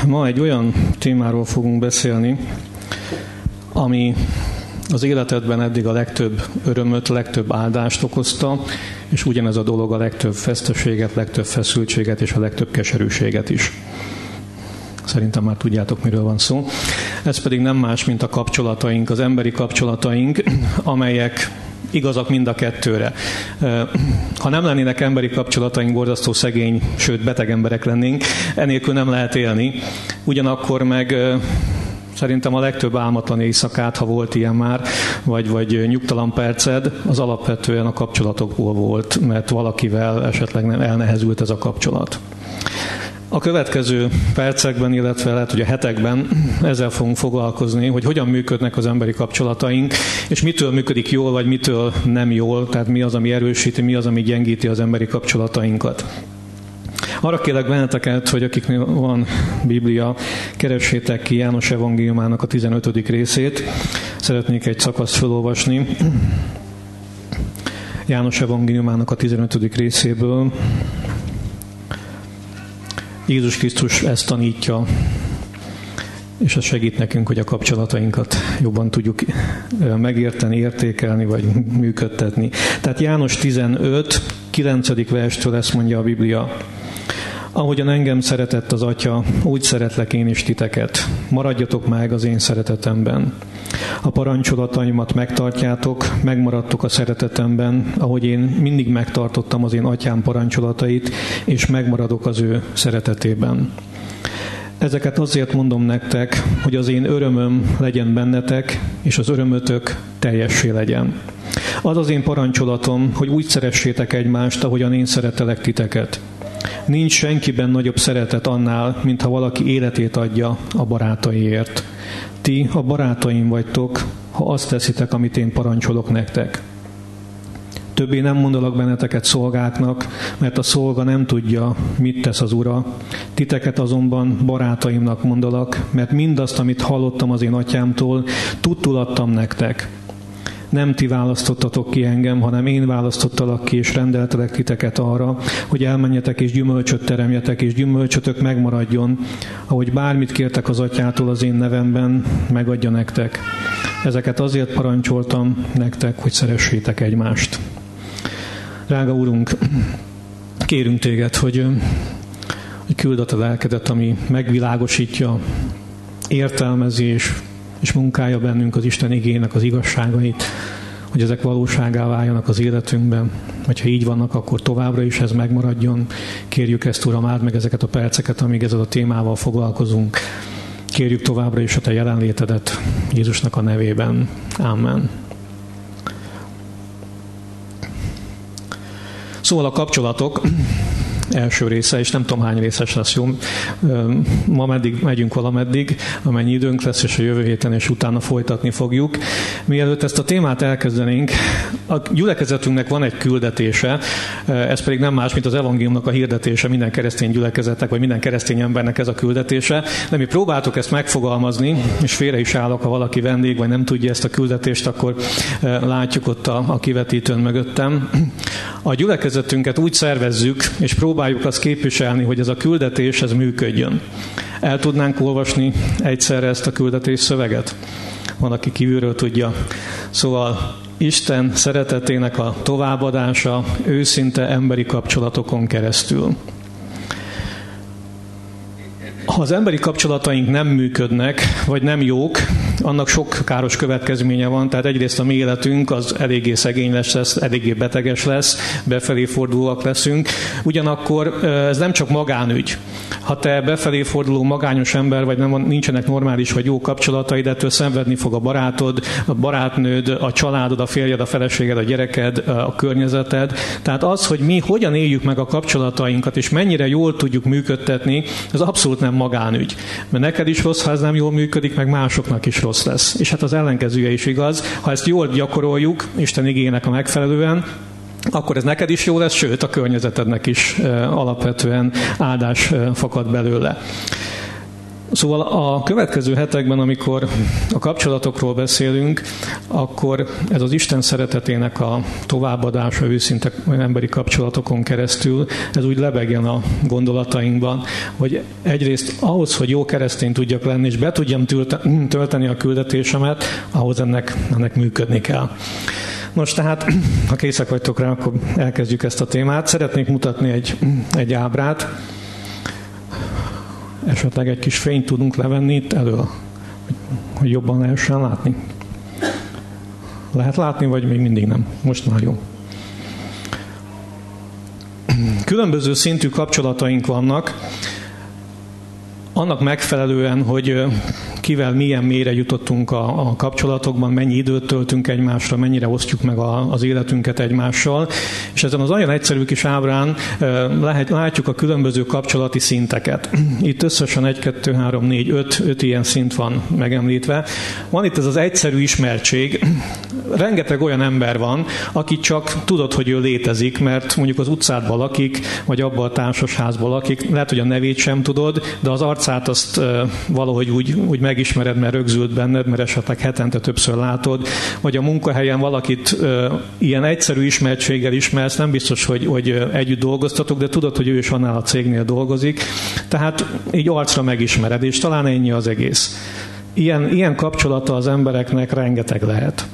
Ma egy olyan témáról fogunk beszélni, ami az életedben eddig a legtöbb örömöt, legtöbb áldást okozta, és ugyanez a dolog a legtöbb veszteséget, legtöbb feszültséget és a legtöbb keserűséget is. Szerintem már tudjátok, miről van szó. Ez pedig nem más, mint a kapcsolataink, az emberi kapcsolataink, amelyek igazak mind a kettőre. Ha nem lennének emberi kapcsolataink, borzasztó szegény, sőt beteg emberek lennénk, enélkül nem lehet élni. Ugyanakkor meg szerintem a legtöbb álmatlan éjszakát, ha volt ilyen már, vagy nyugtalan perced, az alapvetően a kapcsolatokból volt, mert valakivel esetleg nem elnehezült ez a kapcsolat. A következő percekben, illetve lehet, hogy a hetekben ezzel fogunk foglalkozni, hogy hogyan működnek az emberi kapcsolataink, és mitől működik jól, vagy mitől nem jól, tehát mi az, ami erősíti, mi az, ami gyengíti az emberi kapcsolatainkat. Arra kérlek benneteket, hogy akiknél van Biblia, keressétek ki János evangéliumának a 15. részét. Szeretnék egy szakaszt felolvasni. János evangéliumának a 15. részéből. Jézus Krisztus ezt tanítja, és ez segít nekünk, hogy a kapcsolatainkat jobban tudjuk megérteni, értékelni, vagy működtetni. Tehát János 15, 9. verstől ezt mondja a Biblia. Ahogyan engem szeretett az Atya, úgy szeretlek én is titeket. Maradjatok meg az én szeretetemben. A parancsolataimat megtartjátok, megmaradtok a szeretetemben, ahogy én mindig megtartottam az én Atyám parancsolatait, és megmaradok az ő szeretetében. Ezeket azért mondom nektek, hogy az én örömöm legyen bennetek, és az örömötök teljessé legyen. Az az én parancsolatom, hogy úgy szeressétek egymást, ahogyan én szeretelek titeket. Nincs senkiben nagyobb szeretet annál, mintha valaki életét adja a barátaiért. Ti a barátaim vagytok, ha azt teszitek, amit én parancsolok nektek. Többé nem mondalak benneteket szolgáknak, mert a szolga nem tudja, mit tesz az ura. Titeket azonban barátaimnak mondalak, mert mindazt, amit hallottam az én atyámtól, tudtul adtam nektek. Nem ti választottatok ki engem, hanem én választottalak ki, és rendeltelek titeket arra, hogy elmenjetek és gyümölcsöt teremjetek, és gyümölcsötök megmaradjon, ahogy bármit kértek az atyától az én nevemben, megadja nektek. Ezeket azért parancsoltam nektek, hogy szeressétek egymást. Drága Úrunk, kérünk téged, hogy küld a lelkedet, ami megvilágosítja, értelmezi és munkálja bennünk az Isten igének az igazságait, hogy ezek valóságá váljanak az életünkben. Vagy ha így vannak, akkor továbbra is ez megmaradjon. Kérjük ezt, Uram, áld meg ezeket a perceket, amíg ezzel a témával foglalkozunk. Kérjük továbbra is a te jelenlétedet Jézusnak a nevében. Amen. Szóval a kapcsolatok első része, és nem tudom hány részes lesz, jó? Ma megyünk valameddig, amennyi időnk lesz, és a jövő héten, és utána folytatni fogjuk. Mielőtt ezt a témát elkezdenénk, a gyülekezetünknek van egy küldetése, ez pedig nem más, mint az evangéliumnak a hirdetése, minden keresztény gyülekezetnek, vagy minden keresztény embernek ez a küldetése, de mi próbáltuk ezt megfogalmazni, és félre is állok, ha valaki vendég, vagy nem tudja ezt a küldetést, akkor látjuk ott a kivetítőn mögöttem. A gyülekezetünket úgy szervezzük, és próbáljuk azt képviselni, hogy ez a küldetés, ez működjön. El tudnánk olvasni egyszerre ezt a küldetés szöveget? Van, aki kívülről tudja. Szóval Isten szeretetének a továbbadása őszinte emberi kapcsolatokon keresztül. Ha az emberi kapcsolataink nem működnek, vagy nem jók, annak sok káros következménye van, tehát egyrészt a mi életünk az eléggé szegény lesz, eléggé beteges lesz, befelé fordulóak leszünk. Ugyanakkor ez nem csak magánügy. Ha te befelé forduló magányos ember, vagy nincsenek normális vagy jó kapcsolataid, ettől szenvedni fog a barátod, a barátnőd, a családod, a férjed, a feleséged, a gyereked, a környezeted. Tehát az, hogy mi hogyan éljük meg a kapcsolatainkat, és mennyire jól tudjuk működtetni, ez abszolút nem magánügy. Mert neked is rossz, ha ez nem jól működik, meg másoknak is rossz lesz. És hát az ellenkezője is igaz. Ha ezt jól gyakoroljuk, Isten igének a megfelelően, akkor ez neked is jó lesz, sőt a környezetednek is alapvetően áldás fakad belőle. Szóval a következő hetekben, amikor a kapcsolatokról beszélünk, akkor ez az Isten szeretetének a továbbadása őszinte emberi kapcsolatokon keresztül, ez úgy lebegjen a gondolatainkban, hogy egyrészt ahhoz, hogy jó keresztény tudjak lenni, és be tudjam tölteni a küldetésemet, ahhoz ennek működni kell. Nos, tehát, ha készek vagytok rá, akkor elkezdjük ezt a témát. Szeretnék mutatni egy ábrát. Esetleg egy kis fényt tudunk levenni itt elől, hogy jobban lehessen látni. Lehet látni, vagy még mindig nem? Most már jó. Különböző szintű kapcsolataink vannak, annak megfelelően, hogy kivel milyen mélyre jutottunk a kapcsolatokban, mennyi időt töltünk egymásra, mennyire osztjuk meg az életünket egymással. És ezen az olyan egyszerű kis ábrán látjuk a különböző kapcsolati szinteket. Itt összesen 1, 2, 3, 4, 5 ilyen szint van megemlítve. Van itt ez az egyszerű ismertség. Rengeteg olyan ember van, aki csak tudod, hogy ő létezik, mert mondjuk az utcádban lakik, vagy abban a társasházban lakik. Lehet, hogy a nevét sem tudod, de az arcát azt valahogy úgy megismered, mert rögzült benned, mert esetleg hetente többször látod, vagy a munkahelyen valakit ilyen egyszerű ismertséggel ismersz, nem biztos, hogy együtt dolgoztatok, de tudod, hogy ő is annál a cégnél dolgozik. Tehát így arcra megismered, és talán ennyi az egész. Ilyen kapcsolata az embereknek rengeteg lehet.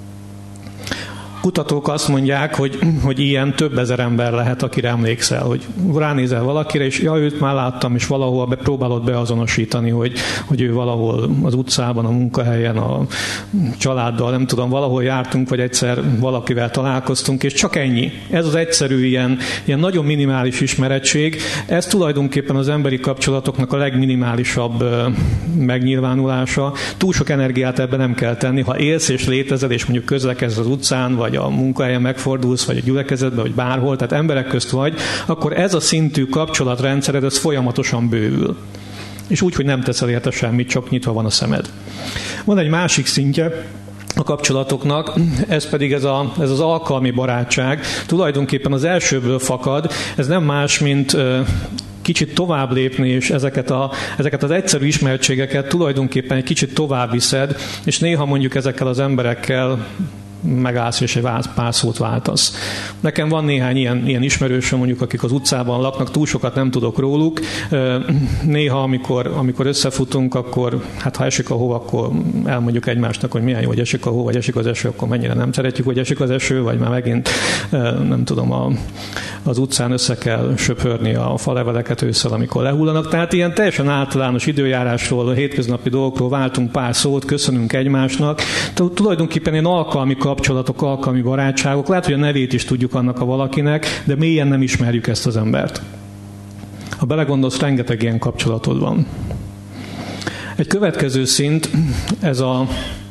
Kutatók azt mondják, hogy ilyen több ezer ember lehet, akire emlékszel, hogy ránézel valakire, és őt már láttam, és valahol próbálod beazonosítani, hogy ő valahol az utcában, a munkahelyen, a családdal, nem tudom, valahol jártunk, vagy egyszer valakivel találkoztunk, és csak ennyi. Ez az egyszerű, ilyen nagyon minimális ismerettség, ez tulajdonképpen az emberi kapcsolatoknak a legminimálisabb megnyilvánulása. Túl sok energiát ebben nem kell tenni. Ha élsz és létezel, és mondjuk közlekedsz az utcán, vagy a munkahelyen megfordulsz, vagy a gyülekezetben, vagy bárhol, tehát emberek közt vagy, akkor ez a szintű kapcsolatrendszered, ez folyamatosan bővül. És úgy, hogy nem teszel érte semmit, csak nyitva van a szemed. Van egy másik szintje a kapcsolatoknak, ez pedig ez az alkalmi barátság. Tulajdonképpen az elsőből fakad, ez nem más, mint kicsit tovább lépni, és ezeket az egyszerű ismertségeket tulajdonképpen egy kicsit tovább viszed, és néha mondjuk ezekkel az emberekkel megállsz, és egy pár szót váltasz. Nekem van néhány ilyen ismerősöm, mondjuk, akik az utcában laknak, túl sokat nem tudok róluk. Néha, amikor összefutunk, akkor, hát ha esik a hó, akkor elmondjuk egymásnak, hogy milyen jó, hogy esik a hó, vagy esik az eső, akkor mennyire nem szeretjük, hogy esik az eső, vagy már megint, nem tudom, az utcán össze kell söpörni a faleveleket ősszel, amikor lehullanak. Tehát ilyen teljesen általános időjárásról, a hétköznapi dolgokról váltunk pár szót, köszönünk egymásnak. Tulajdonképpen ilyen alkalmi kapcsolatok, alkalmi barátságok. Lehet, hogy a nevét is tudjuk annak a valakinek, de mélyen nem ismerjük ezt az embert. Ha belegondolsz, rengeteg ilyen kapcsolatod van. Egy következő szint, ez a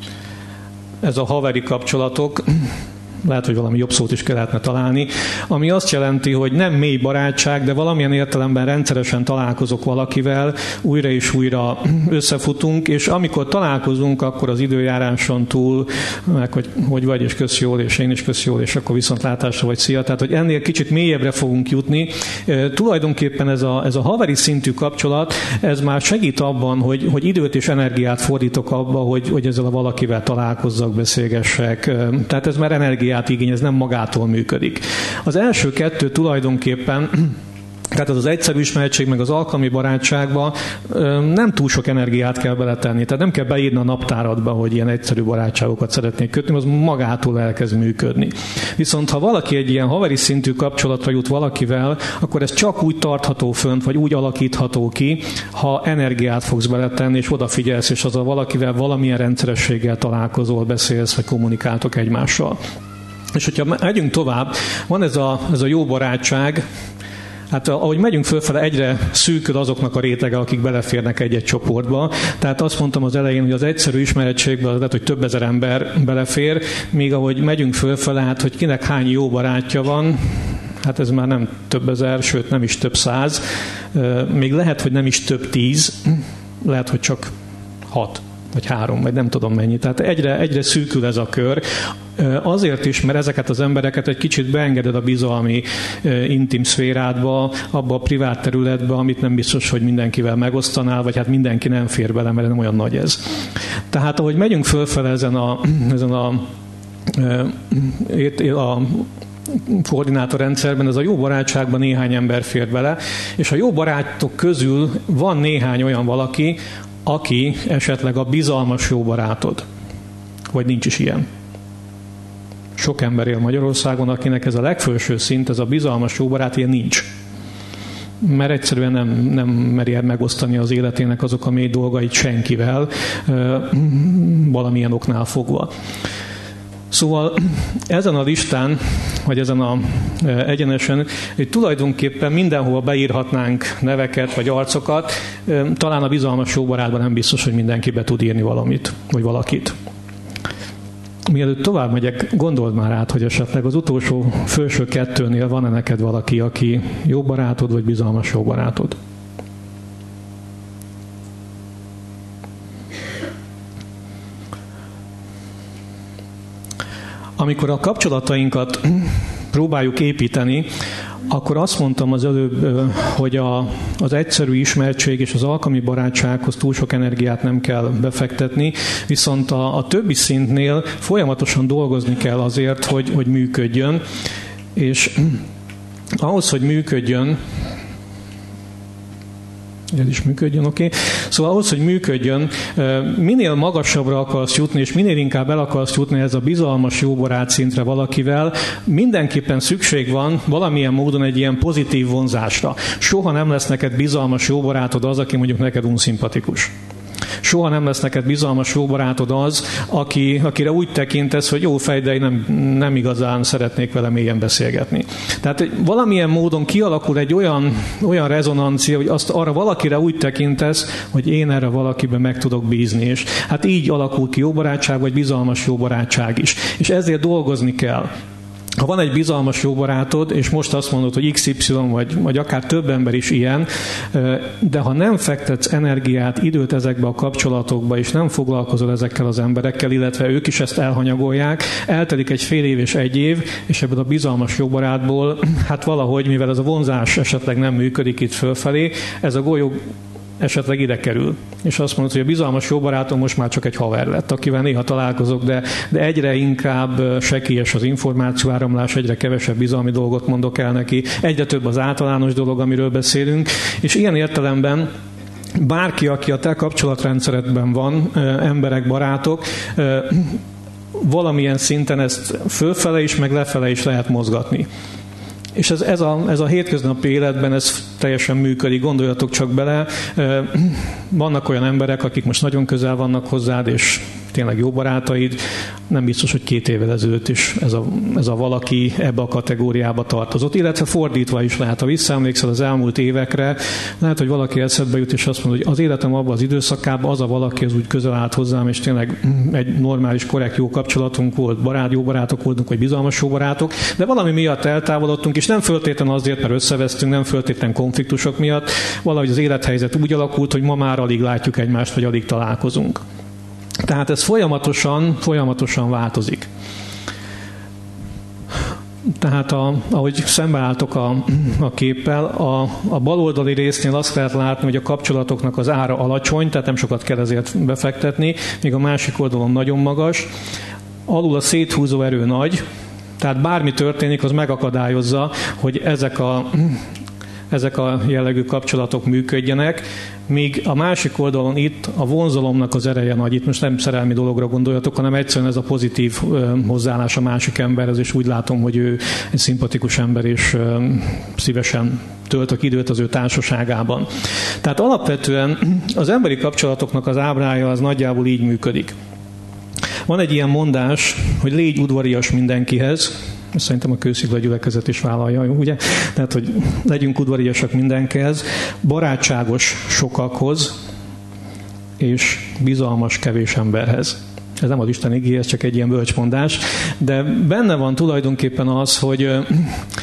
haveri kapcsolatok, lehet, hogy valami jobb szót is lehetne találni, ami azt jelenti, hogy nem mély barátság, de valamilyen értelemben rendszeresen találkozok valakivel, újra és újra összefutunk, és amikor találkozunk, akkor az időjáráson túl, meg hogy vagy, és kösz jól, és én is kösz jól, és akkor viszontlátásra vagy szia, tehát hogy ennél kicsit mélyebbre fogunk jutni. Tulajdonképpen ez a haveri szintű kapcsolat, ez már segít abban, hogy időt és energiát fordítok abba, hogy ezzel a valakivel találkozzak, beszélgessek. Tehát ez már energiát igény, ez nem magától működik. Az első kettő tulajdonképpen, tehát az egyszerű ismertség meg az alkalmi barátságba nem túl sok energiát kell beletenni. Tehát nem kell beírni a naptáradba, hogy ilyen egyszerű barátságokat szeretnék kötni, az magától elkezd működni. Viszont ha valaki egy ilyen haveri szintű kapcsolatra jut valakivel, akkor ez csak úgy tartható fönt, vagy úgy alakítható ki, ha energiát fogsz beletenni, és odafigyelsz, és az a valakivel valamilyen rendszerességgel találkozol, beszélsz, vagy kommunikáltok egymással. És hogyha megyünk tovább, van ez a jó barátság. Hát ahogy megyünk fölfele, egyre szűkül azoknak a rétege, akik beleférnek egy-egy csoportba. Tehát azt mondtam az elején, hogy az egyszerű ismerettségben lehet, hogy több ezer ember belefér, míg ahogy megyünk fölfele, hát hogy kinek hány jó barátja van, hát ez már nem több ezer, sőt nem is több száz, még lehet, hogy nem is több 10, lehet, hogy csak 6 vagy 3, vagy nem tudom mennyi. Tehát egyre szűkül ez a kör. Azért is, mert ezeket az embereket egy kicsit beengeded a bizalmi intim szférádba, abba a privát területbe, amit nem biztos, hogy mindenkivel megosztanál, vagy hát mindenki nem fér bele, mert nem olyan nagy ez. Tehát ahogy megyünk fölfele ezen a koordinátorrendszerben, ez a jó barátságban néhány ember fér bele, és a jó barátok közül van néhány olyan valaki, aki esetleg a bizalmas jó barátod. Vagy nincs is ilyen. Sok ember él Magyarországon, akinek ez a legfelső szint, ez a bizalmas jó barát, ilyen nincs. Mert egyszerűen nem meri el megosztani az életének azok a mély dolgait senkivel, valamilyen oknál fogva. Szóval ezen a listán, vagy ezen a egyenesen, tulajdonképpen mindenhova beírhatnánk neveket, vagy arcokat, talán a bizalmas jó barátban nem biztos, hogy mindenki be tud írni valamit, vagy valakit. Mielőtt tovább megyek, gondold már át, hogy esetleg az utolsó felső kettőnél van-e neked valaki, aki jó barátod, vagy bizalmas jó barátod. Amikor a kapcsolatainkat próbáljuk építeni, akkor azt mondtam az előbb, hogy az egyszerű ismertség és az alkalmi barátsághoz túl sok energiát nem kell befektetni, viszont a többi szintnél folyamatosan dolgozni kell azért, hogy működjön, és ahhoz, hogy működjön, ez is működjön, oké. Szóval ahhoz, hogy működjön, minél magasabbra akarsz jutni, és minél inkább el akarsz jutni ez a bizalmas jó barát szintre valakivel, mindenképpen szükség van valamilyen módon egy ilyen pozitív vonzásra. Soha nem lesz neked bizalmas jó barátod az, aki mondjuk neked unszimpatikus. Soha nem lesz neked bizalmas jó barátod az, akire úgy tekintesz, hogy jó fej, de én nem igazán szeretnék vele mélyen beszélgetni. Tehát valamilyen módon kialakul egy olyan rezonancia, hogy azt arra valakire úgy tekintesz, hogy én erre valakiben meg tudok bízni. És hát így alakul ki jó barátság, vagy bizalmas jó barátság is. És ezért dolgozni kell. Ha van egy bizalmas jó barátod, és most azt mondod, hogy XY vagy akár több ember is ilyen, de ha nem fektetsz energiát, időt ezekbe a kapcsolatokba, és nem foglalkozol ezekkel az emberekkel, illetve ők is ezt elhanyagolják, eltelik egy fél év és egy év, és ebből a bizalmas jó barátból, hát valahogy, mivel ez a vonzás esetleg nem működik itt fölfelé, ez a golyó esetleg ide kerül. És azt mondod, hogy a bizalmas jó barátom most már csak egy haver lett, akivel néha találkozok, de egyre inkább sekélyes az információáramlás, egyre kevesebb bizalmi dolgot mondok el neki, egyre több az általános dolog, amiről beszélünk, és ilyen értelemben bárki, aki a te kapcsolatrendszeredben van, emberek, barátok, valamilyen szinten ezt fölfele is, meg lefele is lehet mozgatni. És ez a hétköznapi életben ez teljesen működik, gondoljatok csak bele. Vannak olyan emberek, akik most nagyon közel vannak hozzád, és tényleg jó barátaid. Nem biztos, hogy 2 évvel ezelőtt is ez a valaki ebbe a kategóriába tartozott. Illetve fordítva is lehet. Ha visszaemlékszel az elmúlt évekre, lehet, hogy valaki eszedbe jut, és azt mondja, hogy az életem abban az időszakában az a valaki, az úgy közel állt hozzám, és tényleg egy normális, korrekt jó kapcsolatunk volt, jó barátok voltunk, vagy bizalmas jó barátok, de valami miatt eltávolodtunk, és nem föltétlenül azért, mert összevesztünk, nem föltétlenül konfliktusok miatt, valahogy az élethelyzet úgy alakult, hogy ma már alig látjuk egymást, vagy alig találkozunk. Tehát ez folyamatosan változik. Tehát ahogy szembeálltok a képpel, a baloldali résznél azt lehet látni, hogy a kapcsolatoknak az ára alacsony, tehát nem sokat kell ezért befektetni, míg a másik oldalon nagyon magas. Alul a széthúzó erő nagy, tehát bármi történik, az megakadályozza, hogy ezek a jellegű kapcsolatok működjenek, míg a másik oldalon itt a vonzalomnak az ereje nagy. Itt most nem szerelmi dologra gondoljatok, hanem egyszerűen ez a pozitív hozzáállás a másik emberhez, és úgy látom, hogy ő egy szimpatikus ember, és szívesen töltök időt az ő társaságában. Tehát alapvetően az emberi kapcsolatoknak az ábrája az nagyjából így működik. Van egy ilyen mondás, hogy légy udvarias mindenkihez, szerintem a Kőszikla gyülekezet is vállalja, ugye? Tehát, hogy legyünk udvariasak mindenkihez, barátságos sokakhoz, és bizalmas kevés emberhez. Ez nem az Isten igéje, ez csak egy ilyen bölcsmondás, de benne van tulajdonképpen az,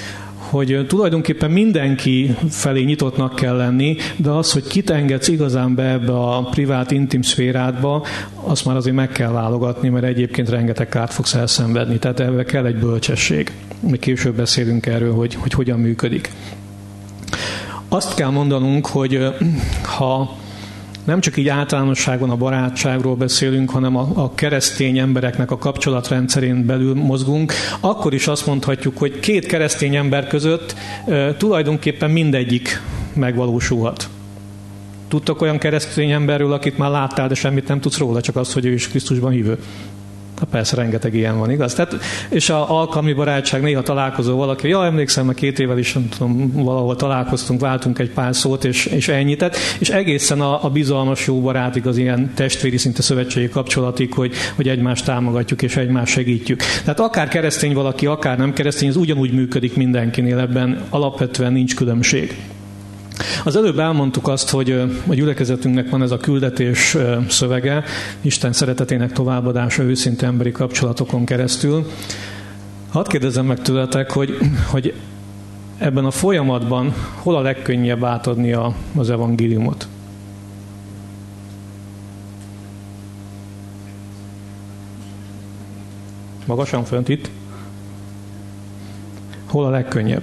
hogy tulajdonképpen mindenki felé nyitottnak kell lenni, de az, hogy kit engedsz igazán be ebbe a privát, intim szférádba, azt már azért meg kell válogatni, mert egyébként rengeteg kárt fogsz elszenvedni. Tehát ebbe kell egy bölcsesség. Mi később beszélünk erről, hogy hogyan működik. Azt kell mondanunk, hogy ha nem csak így általánosságban a barátságról beszélünk, hanem a keresztény embereknek a kapcsolatrendszerén belül mozgunk, akkor is azt mondhatjuk, hogy két keresztény ember között tulajdonképpen mindegyik megvalósulhat. Tudtok olyan keresztény emberről, akit már láttál, de semmit nem tudsz róla, csak azt, hogy ő is Krisztusban hívő? Persze, rengeteg ilyen van, igaz? Tehát, és az alkalmi barátság, néha találkozol valaki, emlékszem, mert 2 évvel is nem tudom, valahol találkoztunk, váltunk egy pár szót, és ennyi. Tehát, és egészen a bizalmas jó barátig, az ilyen testvéri, szinte szövetségi kapcsolatig, hogy egymást támogatjuk és egymást segítjük. Tehát akár keresztény valaki, akár nem keresztény, ez ugyanúgy működik mindenkinél, ebben alapvetően nincs különbség. Az előbb elmondtuk azt, hogy a gyülekezetünknek van ez a küldetés szövege, Isten szeretetének továbbadása őszinte emberi kapcsolatokon keresztül. Hadd kérdezzem meg tőletek, hogy ebben a folyamatban hol a legkönnyebb átadni az evangéliumot? Magasan fönt itt? Hol a legkönnyebb?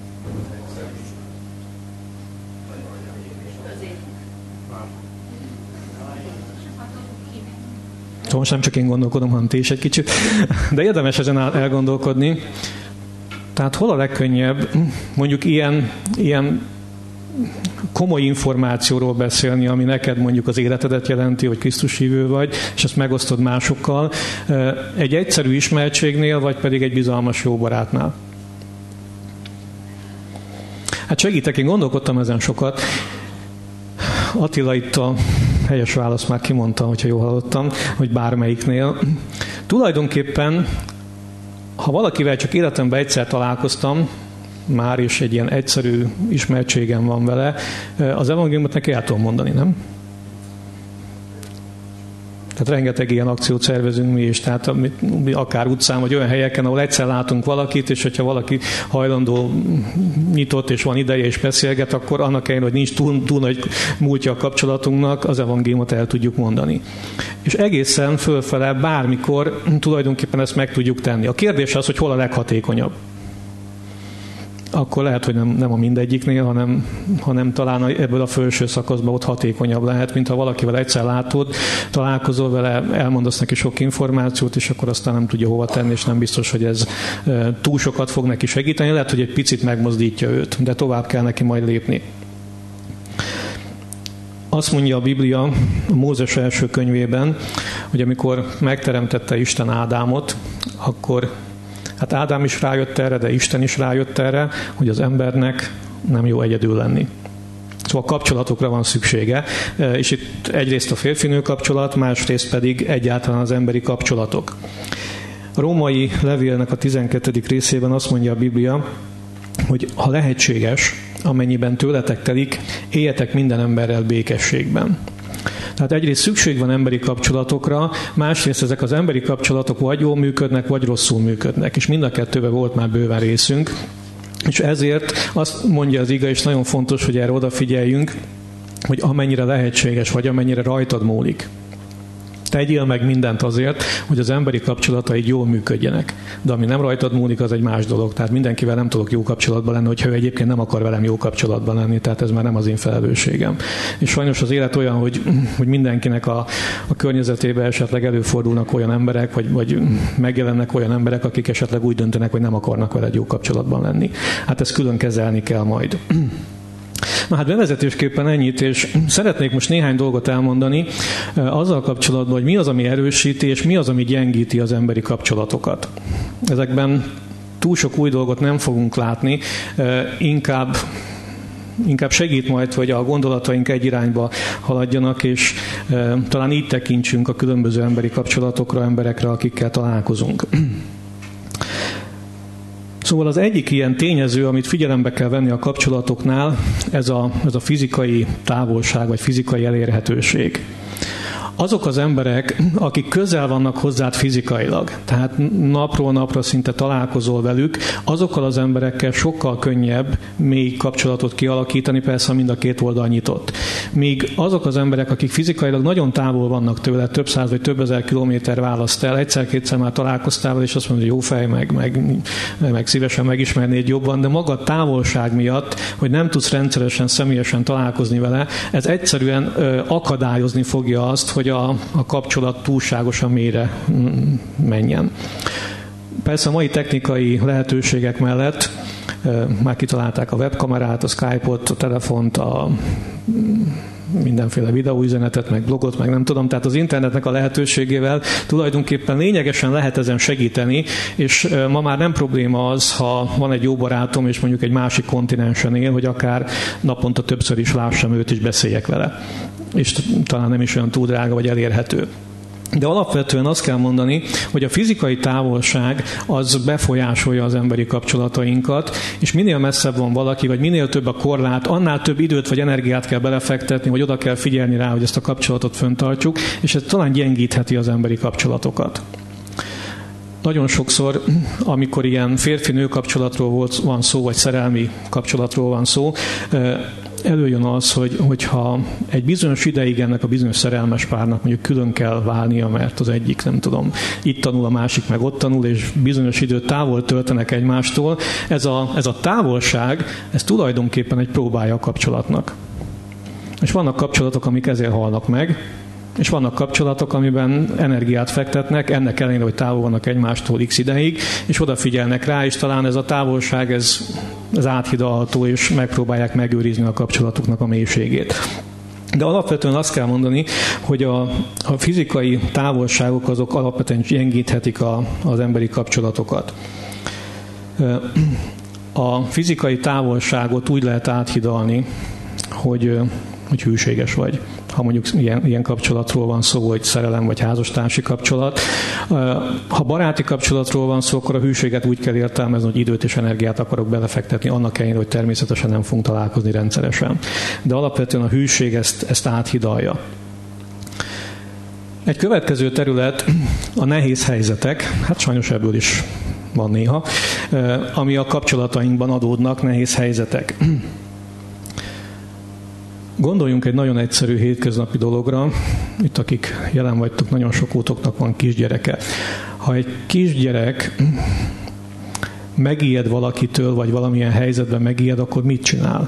Most nem csak én gondolkodom, hanem ti is egy kicsit, de érdemes ezen elgondolkodni. Tehát hol a legkönnyebb mondjuk ilyen komoly információról beszélni, ami neked mondjuk az életedet jelenti, hogy Krisztus hívő vagy, és ezt megosztod másokkal, egy egyszerű ismertségnél, vagy pedig egy bizalmas jó barátnál? Hát segítek, én gondolkodtam ezen sokat. Attila itt a helyes válasz már kimondta, hogyha jól hallottam, hogy bármelyiknél. Tulajdonképpen, ha valakivel csak életemben egyszer találkoztam, már is egy ilyen egyszerű ismertségem van vele, az evangéliumot neki el tudom mondani, nem? Tehát rengeteg ilyen akciót szervezünk mi is, tehát akár utcán, vagy olyan helyeken, ahol egyszer látunk valakit, és hogyha valaki hajlandó, nyitott, és van ideje, és beszélget, akkor annak ellenére, hogy nincs túl nagy múltja a kapcsolatunknak, az evangéliumot el tudjuk mondani. És egészen fölfele bármikor tulajdonképpen ezt meg tudjuk tenni. A kérdés az, hogy hol a leghatékonyabb. Akkor lehet, hogy nem a mindegyiknél, hanem talán ebből a felső szakaszban ott hatékonyabb lehet, mint ha valakivel egyszer látod, találkozol vele, elmondasz neki sok információt, és akkor aztán nem tudja hova tenni, és nem biztos, hogy ez túl sokat fog neki segíteni. Lehet, hogy egy picit megmozdítja őt, de tovább kell neki majd lépni. Azt mondja a Biblia a Mózes első könyvében, hogy amikor megteremtette Isten Ádámot, akkor hát Ádám is rájött erre, de Isten is rájött erre, hogy az embernek nem jó egyedül lenni. Szóval kapcsolatokra van szüksége, és itt egyrészt a férfinő kapcsolat, másrészt pedig egyáltalán az emberi kapcsolatok. A római levélnek a 12. részében azt mondja a Biblia, hogy ha lehetséges, amennyiben tőletek telik, éljetek minden emberrel békességben. Tehát egyrészt szükség van emberi kapcsolatokra, másrészt ezek az emberi kapcsolatok vagy jól működnek, vagy rosszul működnek, és mind a kettőben volt már bőven részünk, és ezért azt mondja az ige, és nagyon fontos, hogy erre odafigyeljünk, hogy amennyire lehetséges, vagy amennyire rajtad múlik, tegyél meg mindent azért, hogy az emberi kapcsolataid jól működjenek. De ami nem rajtad múlik, az egy más dolog. Tehát mindenkivel nem tudok jó kapcsolatban lenni, hogyha ő egyébként nem akar velem jó kapcsolatban lenni, tehát ez már nem az én felelősségem. És sajnos az élet olyan, hogy mindenkinek a környezetében esetleg előfordulnak olyan emberek, vagy megjelennek olyan emberek, akik esetleg úgy döntenek, hogy nem akarnak veled jó kapcsolatban lenni. Hát ezt külön kezelni kell majd. Na hát bevezetésképpen ennyit, és szeretnék most néhány dolgot elmondani azzal kapcsolatban, hogy mi az, ami erősíti, és mi az, ami gyengíti az emberi kapcsolatokat. Ezekben túl sok új dolgot nem fogunk látni, inkább segít majd, hogy a gondolataink egy irányba haladjanak, és talán így tekintsünk a különböző emberi kapcsolatokra, emberekre, akikkel találkozunk. Szóval az egyik ilyen tényező, amit figyelembe kell venni a kapcsolatoknál, ez a fizikai távolság, vagy fizikai elérhetőség. azok az emberek, akik közel vannak hozzád fizikailag, tehát napról napra szinte találkozol velük, azokkal az emberekkel sokkal könnyebb mély kapcsolatot kialakítani, persze mind a két oldal nyitott. Míg azok az emberek, akik fizikailag nagyon távol vannak tőle, több száz vagy több ezer kilométer választ el, egyszer-kétszer már találkoztál, és azt mondod, hogy jó fej, meg szívesen megismernéd jobban, de maga a távolság miatt, hogy nem tudsz rendszeresen, személyesen találkozni vele, ez egyszerűen akadályozni fogja azt, hogy a kapcsolat túlságosan mélyre menjen. Persze a mai technikai lehetőségek mellett már kitalálták a webkamerát, a Skype-ot, a telefont, a mindenféle videóüzenetet, meg blogot, meg nem tudom, tehát az internetnek a lehetőségével tulajdonképpen lényegesen lehet ezen segíteni, és ma már nem probléma az, ha van egy jó barátom, és mondjuk egy másik kontinensen él, hogy akár naponta többször is lássam őt, és beszéljek vele. És talán nem is olyan túl drága, vagy elérhető. De alapvetően azt kell mondani, hogy a fizikai távolság az befolyásolja az emberi kapcsolatainkat, és minél messzebb van valaki, vagy minél több a korlát, annál több időt vagy energiát kell belefektetni, vagy oda kell figyelni rá, hogy ezt a kapcsolatot fenntartsuk, és ez talán gyengítheti az emberi kapcsolatokat. Nagyon sokszor, amikor ilyen férfi-nő kapcsolatról van szó, vagy szerelmi kapcsolatról van szó, előjön az, hogyha egy bizonyos ideig ennek a bizonyos szerelmes párnak mondjuk külön kell válnia, mert az egyik, nem tudom, itt tanul, a másik meg ott tanul, és bizonyos időt távol töltenek egymástól, ez a távolság, ez tulajdonképpen egy próbája a kapcsolatnak. És vannak kapcsolatok, amik ezért halnak meg, és vannak kapcsolatok, amiben energiát fektetnek, ennek ellenére, hogy távol vannak egymástól x ideig, és odafigyelnek rá, és talán ez a távolság, ez áthidalható, és megpróbálják megőrizni a kapcsolatuknak a mélységét. De alapvetően azt kell mondani, hogy a fizikai távolságok azok alapvetően gyengíthetik az emberi kapcsolatokat. A fizikai távolságot úgy lehet áthidalni, hogy hűséges vagy. Ha mondjuk ilyen kapcsolatról van szó, hogy szerelem vagy házastársi kapcsolat. Ha baráti kapcsolatról van szó, akkor a hűséget úgy kell értelmezni, hogy időt és energiát akarok belefektetni, annak ellenére, hogy természetesen nem fogunk találkozni rendszeresen. De alapvetően a hűség ezt áthidalja. Egy következő terület a nehéz helyzetek, hát sajnos ebből is van néha, ami a kapcsolatainkban adódnak, nehéz helyzetek. Gondoljunk egy nagyon egyszerű hétköznapi dologra, itt akik jelen vagytok, nagyon sok útoknak van kisgyereke. Ha egy kisgyerek megijed valakitől, vagy valamilyen helyzetben megijed, akkor mit csinál?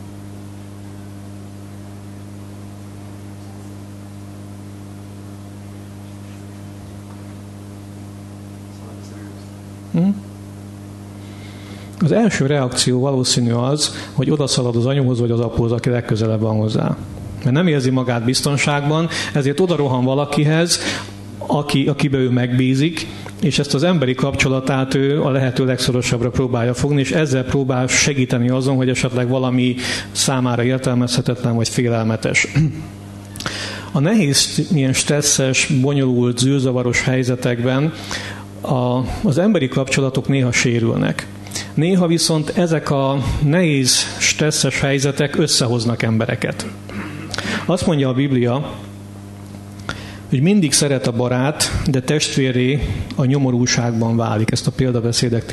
Az első reakció valószínű az, hogy odaszalad az anyuhoz vagy az apuhoz, aki legközelebb van hozzá. Mert nem érzi magát biztonságban, ezért oda rohan valakihez, akibe ő megbízik, és ezt az emberi kapcsolatát ő a lehető legszorosabbra próbálja fogni, és ezzel próbál segíteni azon, hogy esetleg valami számára értelmezhetetlen vagy félelmetes. A nehéz, ilyen stresszes, bonyolult, zűrzavaros helyzetekben az emberi kapcsolatok néha sérülnek. Néha viszont ezek a nehéz, stresszes helyzetek összehoznak embereket. Azt mondja a Biblia, hogy mindig szeret a barát, de testvéré a nyomorúságban válik. Ezt a példabeszédek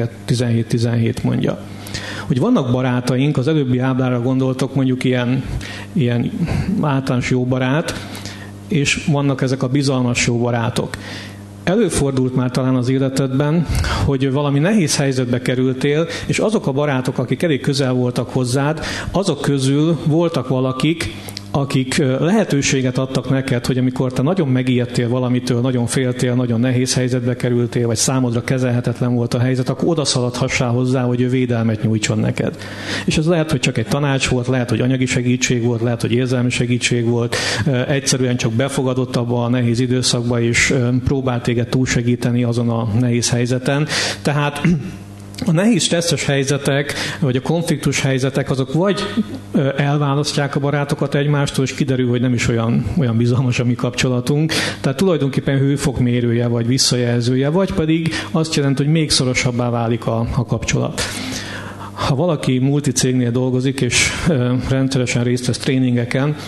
17-17 mondja. Hogy vannak barátaink, az előbbi ábrára gondoltok, mondjuk ilyen általános jó barát, és vannak ezek a bizalmas jó barátok. Előfordult már talán az életedben, hogy valami nehéz helyzetbe kerültél, és azok a barátok, akik elég közel voltak hozzád, azok közül voltak valakik, akik lehetőséget adtak neked, hogy amikor te nagyon megijedtél valamitől, nagyon féltél, nagyon nehéz helyzetbe kerültél, vagy számodra kezelhetetlen volt a helyzet, akkor odaszaladhassál hozzá, hogy ő védelmet nyújtson neked. És ez lehet, hogy csak egy tanács volt, lehet, hogy anyagi segítség volt, lehet, hogy érzelmi segítség volt, egyszerűen csak befogadott abba a nehéz időszakba, és próbált téged túlsegíteni azon a nehéz helyzeten. Tehát a nehéz, stresszes helyzetek, vagy a konfliktus helyzetek, azok vagy elválasztják a barátokat egymástól, és kiderül, hogy nem is olyan bizalmas a mi kapcsolatunk. Tehát tulajdonképpen hőfokmérője, vagy visszajelzője, vagy pedig azt jelenti, hogy még szorosabbá válik a kapcsolat. Ha valaki multicégnél dolgozik, és rendszeresen részt vesz tréningeken, akkor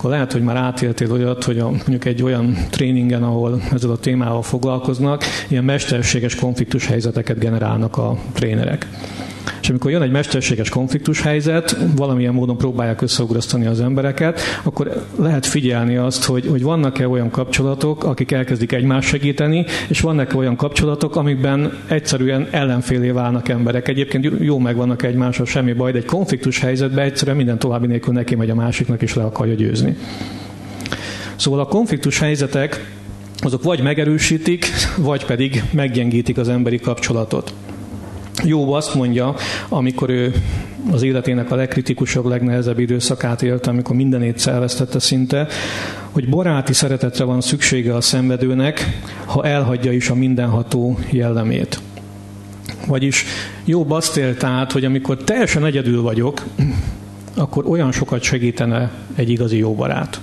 akkor lehet, hogy már átéltél olyat, hogy mondjuk egy olyan tréningen, ahol ezzel a témával foglalkoznak, ilyen mesterséges konfliktus helyzeteket generálnak a trénerek. És amikor jön egy mesterséges konfliktus helyzet, valamilyen módon próbálják összeugrasztani az embereket, akkor lehet figyelni azt, hogy vannak-e olyan kapcsolatok, akik elkezdik egymást segíteni, és vannak-e olyan kapcsolatok, amikben egyszerűen ellenfélé válnak emberek. Egyébként jó megvannak egymással, semmi baj, de egy konfliktus helyzetben egyszerűen minden további nélkül neki megy a másiknak, és le akarja győzni. Szóval a konfliktus helyzetek azok vagy megerősítik, vagy pedig meggyengítik az emberi kapcsolatot. Jobb azt mondja, amikor ő az életének a legkritikusabb, legnehezebb időszakát élte, amikor mindenét elvesztette szinte, hogy baráti szeretetre van szüksége a szenvedőnek, ha elhagyja is a mindenható jellemét. Vagyis Jobb azt élt át, hogy amikor teljesen egyedül vagyok, akkor olyan sokat segítene egy igazi jó barát.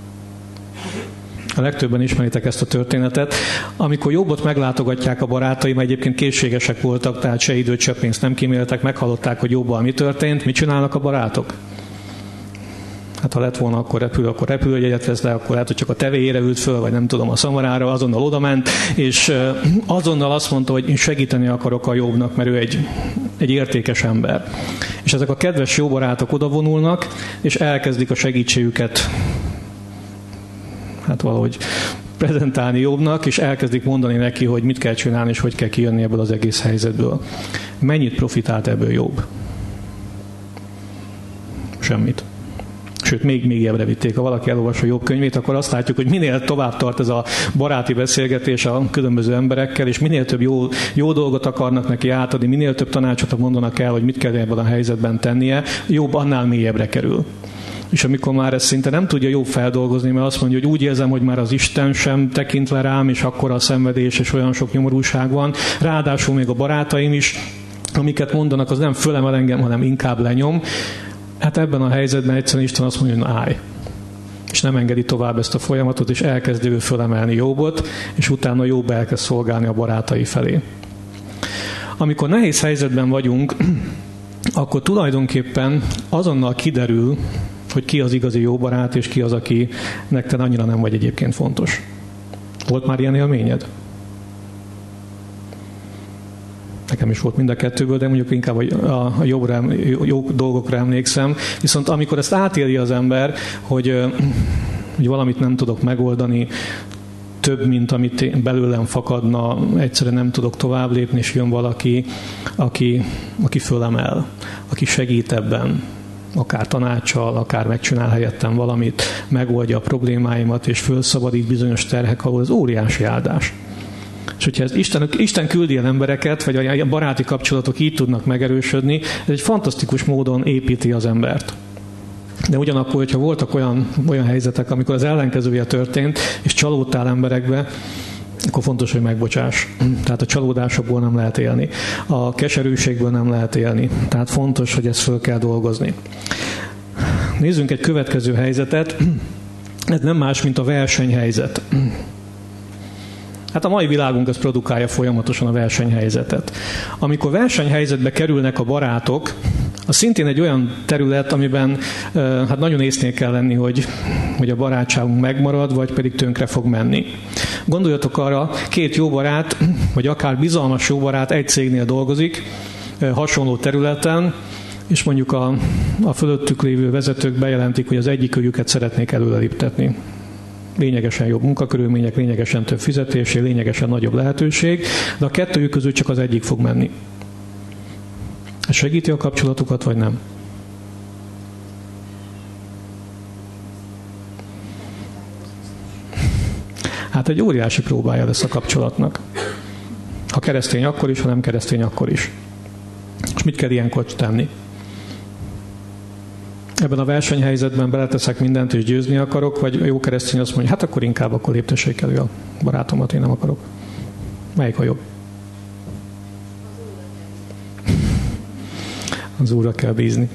A legtöbben ismeritek ezt a történetet. Amikor Jobbot meglátogatják a barátaim, egyébként készségesek voltak, tehát se időt, se pénzt nem kíméltek, meghallották, hogy Jobbal mi történt. Mit csinálnak a barátok? Hát ha lett volna, akkor repülőjegyet vesz le, akkor lehet, hogy csak a tevéjére ült föl, vagy nem tudom, a szamarára, azonnal odament, és azonnal azt mondta, hogy én segíteni akarok a Jobbnak, mert ő egy értékes ember. És ezek a kedves jó barátok odavonulnak, és elkezdik a segítségüket valahogy prezentálni Jobbnak, és elkezdik mondani neki, hogy mit kell csinálni, és hogy kell kijönni ebből az egész helyzetből. Mennyit profitált ebből Jobb? Semmit. Sőt, még mélyebbre vitték. Ha valaki elolvassa Jobb könyvét, akkor azt látjuk, hogy minél tovább tart ez a baráti beszélgetés a különböző emberekkel, és minél több jó dolgot akarnak neki átadni, minél több tanácsot mondanak el, hogy mit kell ebben a helyzetben tennie, Jobb annál mélyebbre kerül. És amikor már ezt szinte nem tudja Jobb feldolgozni, mert azt mondja, hogy úgy érzem, hogy már az Isten sem tekintve rám, és akkora a szenvedés, és olyan sok nyomorúság van. Ráadásul még a barátaim is, amiket mondanak, az nem fölemel engem, hanem inkább lenyom. Hát ebben a helyzetben egyszerűen Isten azt mondja, hogy állj. És nem engedi tovább ezt a folyamatot, és elkezdi ő fölemelni Jobbot, és utána Jobb elkezd szolgálni a barátai felé. Amikor nehéz helyzetben vagyunk, akkor tulajdonképpen azonnal kiderül, hogy ki az igazi jó barát, és ki az, akinek te annyira nem vagy egyébként fontos. Volt már ilyen élményed? Nekem is volt mind a kettőből, de mondjuk inkább a jó dolgokra emlékszem. Viszont amikor ezt átéli az ember, hogy valamit nem tudok megoldani, több, mint amit belőlem fakadna, egyszerűen nem tudok tovább lépni, és jön valaki, aki fölemel, aki segít ebben, akár tanácssal, akár megcsinál helyettem valamit, megoldja a problémáimat, és fölszabadít bizonyos terhek alól, az óriási áldás. És hogyha Isten küldi el embereket, vagy a baráti kapcsolatok így tudnak megerősödni, ez egy fantasztikus módon építi az embert. De ugyanakkor, hogyha voltak olyan helyzetek, amikor az ellenkezője történt, és csalódtál emberekbe, akkor fontos, hogy megbocsáss. Tehát a csalódásokból nem lehet élni. A keserűségből nem lehet élni. Tehát fontos, hogy ezt föl kell dolgozni. Nézzünk egy következő helyzetet. Ez nem más, mint a versenyhelyzet. Hát a mai világunk az produkálja folyamatosan a versenyhelyzetet. Amikor versenyhelyzetbe kerülnek a barátok, az szintén egy olyan terület, amiben nagyon észnél kell lenni, hogy a barátságunk megmarad, vagy pedig tönkre fog menni. Gondoljatok arra, két jó barát, vagy akár bizalmas jó barát egy cégnél dolgozik, hasonló területen, és mondjuk a fölöttük lévő vezetők bejelentik, hogy az egyikőjüket szeretnék előreléptetni. Lényegesen jobb munkakörülmények, lényegesen több fizetés, lényegesen nagyobb lehetőség, de a kettőjük közül csak az egyik fog menni. Ez segíti a kapcsolatokat, vagy nem? Hát egy óriási próbája lesz a kapcsolatnak. Ha keresztény, akkor is, ha nem keresztény, akkor is. És mit kell ilyenkor tenni? Ebben a versenyhelyzetben beleteszek mindent, és győzni akarok, vagy jó keresztény azt mondja, hát akkor inkább léptessék elő a barátomat, én nem akarok. Melyik a jobb? Az Úrra kell bízni.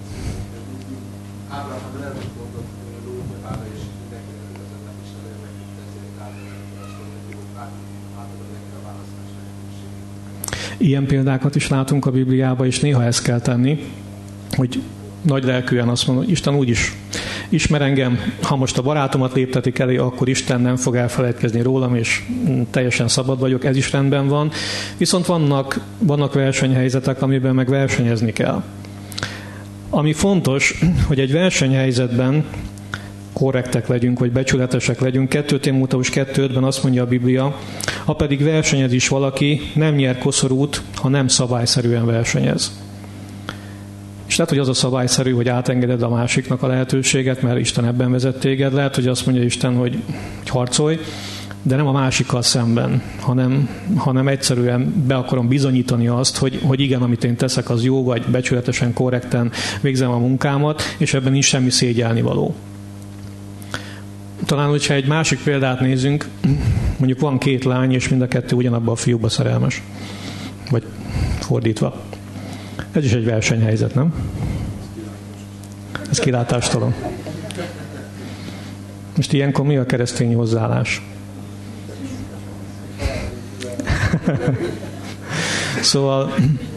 Ilyen példákat is látunk a Bibliában, és néha ezt kell tenni, hogy nagy lelkűen azt mondom, hogy Isten ismer engem, ha most a barátomat léptetik elé, akkor Isten nem fog elfelejtkezni rólam, és teljesen szabad vagyok, ez is rendben van. Viszont vannak versenyhelyzetek, amiben meg versenyezni kell. Ami fontos, hogy egy versenyhelyzetben korrektek legyünk, vagy becsületesek legyünk. 2 Timóteus 2:5-ben azt mondja a Biblia, ha pedig versenyez is valaki, nem nyer koszorút, ha nem szabályszerűen versenyez. És lehet, hogy az a szabályszerű, hogy átengeded a másiknak a lehetőséget, mert Isten ebben vezet téged. Lehet, hogy azt mondja Isten, hogy harcolj, de nem a másikkal szemben, hanem egyszerűen be akarom bizonyítani azt, hogy igen, amit én teszek, az jó, vagy becsületesen, korrekten végzem a munkámat, és ebben nincs semmi szégyelnivaló. Talán, hogyha egy másik példát nézünk, mondjuk van 2 lány, és mind a 2 ugyanabba a fiúba szerelmes. Vagy fordítva. Ez is egy versenyhelyzet, nem? Ez kilátástalan. Most ilyenkor mi a keresztény hozzáállás? Szóval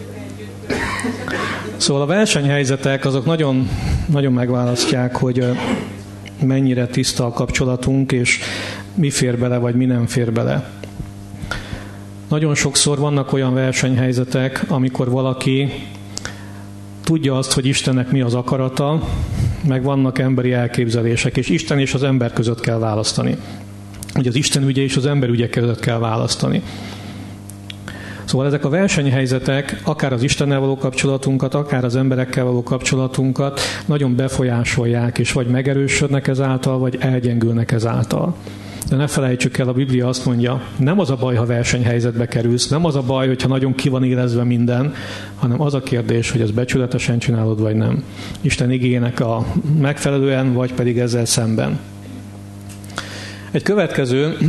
a versenyhelyzetek azok nagyon, nagyon megválasztják, hogy mennyire tiszta a kapcsolatunk, és mi fér bele, vagy mi nem fér bele. Nagyon sokszor vannak olyan versenyhelyzetek, amikor valaki tudja azt, hogy Istennek mi az akarata, meg vannak emberi elképzelések, és Isten és az ember között kell választani. Ugye az Isten ügye és az ember ügye között kell választani. Szóval ezek a versenyhelyzetek, akár az Istennel való kapcsolatunkat, akár az emberekkel való kapcsolatunkat nagyon befolyásolják, és vagy megerősödnek ezáltal, vagy elgyengülnek ezáltal. De ne felejtsük el, a Biblia azt mondja, nem az a baj, ha versenyhelyzetbe kerülsz, nem az a baj, hogyha nagyon ki van élezve minden, hanem az a kérdés, hogy ezt becsületesen csinálod, vagy nem. Isten igének a megfelelően, vagy pedig ezzel szemben. Egy következő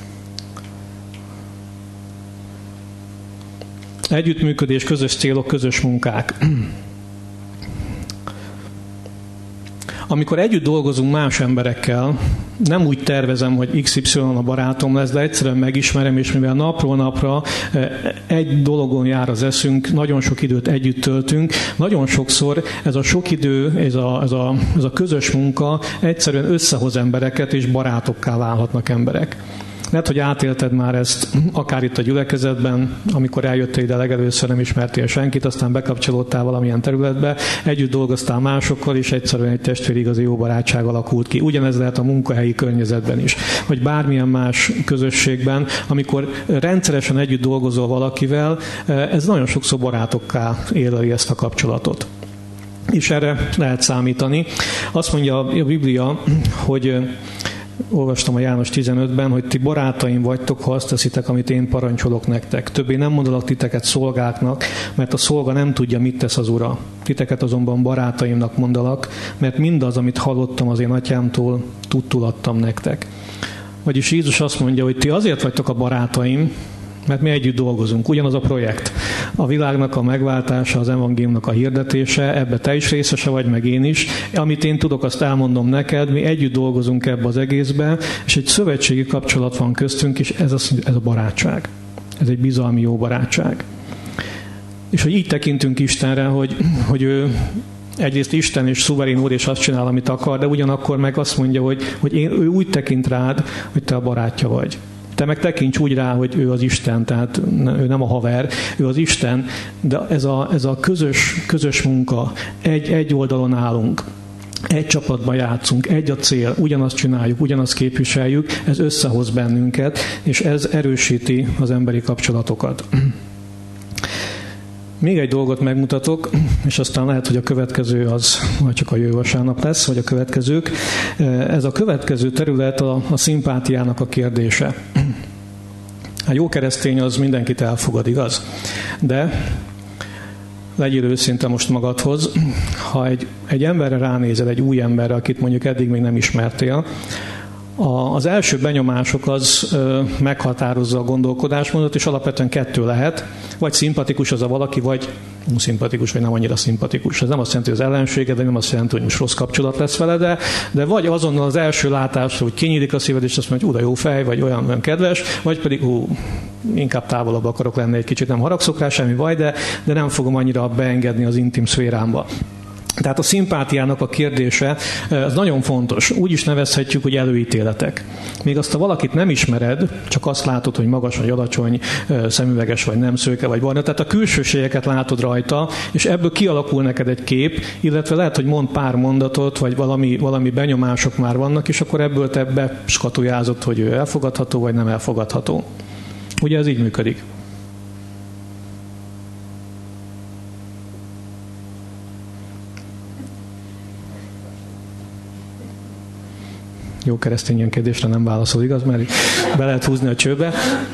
együttműködés, közös célok, közös munkák. Amikor együtt dolgozunk más emberekkel, nem úgy tervezem, hogy XY a barátom lesz, de egyszerűen megismerem, és mivel napról napra egy dologon jár az eszünk, nagyon sok időt együtt töltünk, nagyon sokszor ez a sok idő, ez a közös munka egyszerűen összehoz embereket, és barátokká válhatnak emberek. Lehet, hogy átélted már ezt, akár itt a gyülekezetben, amikor eljöttél ide legelőször, nem ismertél senkit, aztán bekapcsolódtál valamilyen területbe, együtt dolgoztál másokkal, és egyszerűen egy testvér igazi jó barátság alakult ki. Ugyanez lehet a munkahelyi környezetben is, vagy bármilyen más közösségben, amikor rendszeresen együtt dolgozol valakivel, ez nagyon sokszor barátokká éleli ezt a kapcsolatot. És erre lehet számítani. Azt mondja a Biblia, hogy olvastam a János 15-ben, hogy ti barátaim vagytok, ha azt teszitek, amit én parancsolok nektek. Többé nem mondalak titeket szolgáknak, mert a szolga nem tudja, mit tesz az ura. Titeket azonban barátaimnak mondalak, mert mindaz, amit hallottam az én atyámtól, tudtul adtam nektek. Vagyis Jézus azt mondja, hogy ti azért vagytok a barátaim, mert mi együtt dolgozunk. Ugyanaz a projekt. A világnak a megváltása, az evangéliumnak a hirdetése, ebbe te is részese vagy, meg én is. Amit én tudok, azt elmondom neked, mi együtt dolgozunk ebbe az egészbe, és egy szövetségi kapcsolat van köztünk, és ez a barátság. Ez egy bizalmi jó barátság. És hogy így tekintünk Istenre, hogy ő egyrészt Isten és szuverén úr, és azt csinál, amit akar, de ugyanakkor meg azt mondja, hogy ő úgy tekint rád, hogy te a barátja vagy. Te meg tekints úgy rá, hogy ő az Isten, tehát ő nem a haver, ő az Isten, de ez a közös munka, egy oldalon állunk, egy csapatban játszunk, egy a cél, ugyanazt csináljuk, ugyanazt képviseljük, ez összehoz bennünket, és ez erősíti az emberi kapcsolatokat. Még egy dolgot megmutatok, és aztán lehet, hogy a következő az vagy csak a jövő vasárnap lesz, vagy a következők. Ez a következő terület a szimpátiának a kérdése. A jó keresztény az mindenkit elfogad, igaz? De legyél őszinte most magadhoz, ha egy emberre ránézel, egy új emberre, akit mondjuk eddig még nem ismertél, az első benyomások az meghatározza a gondolkodásmódot, és alapvetően 2 lehet. Vagy szimpatikus az a valaki, vagy szimpatikus, vagy nem annyira szimpatikus. Ez nem azt jelenti, hogy az ellenséged, de nem azt jelenti, hogy most rossz kapcsolat lesz vele, de vagy azonnal az első látásra, hogy kinyílik a szíved, és azt mondja, hogy de jó fej, vagy olyan kedves, vagy pedig inkább távolabb akarok lenni egy kicsit, nem haragszok rá, semmi baj, de nem fogom annyira beengedni az intim szférámba. Tehát a szimpátiának a kérdése az nagyon fontos. Úgy is nevezhetjük, hogy előítéletek. Még azt, ha valakit nem ismered, csak azt látod, hogy magas vagy alacsony, szemüveges vagy nem, szőke vagy barna, tehát a külsőségeket látod rajta, és ebből kialakul neked egy kép, illetve lehet, hogy mond pár mondatot, vagy valami benyomások már vannak, és akkor ebből te beskatujázod, hogy ő elfogadható, vagy nem elfogadható. Ugye ez így működik. Jó keresztény ilyen kérdésre nem válaszol, igaz? Mert be lehet húzni a csőbe.